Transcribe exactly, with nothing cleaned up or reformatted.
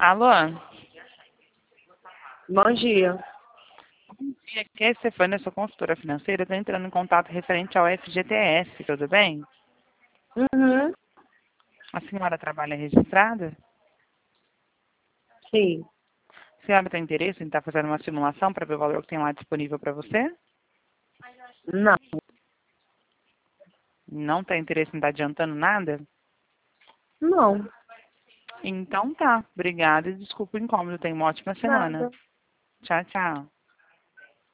Alô? Bom dia. Bom dia, aqui é a Stefânia, sou consultora financeira. Estou entrando em contato referente ao F G T S, tudo bem? Uhum. A senhora trabalha registrada? Sim. A senhora tem interesse em estar fazendo uma simulação para ver o valor que tem lá disponível para você? Não. Não tem interesse em estar adiantando nada? Não. Então tá. Obrigada e desculpa o incômodo. Tenha uma ótima semana. Nada. Tchau, tchau.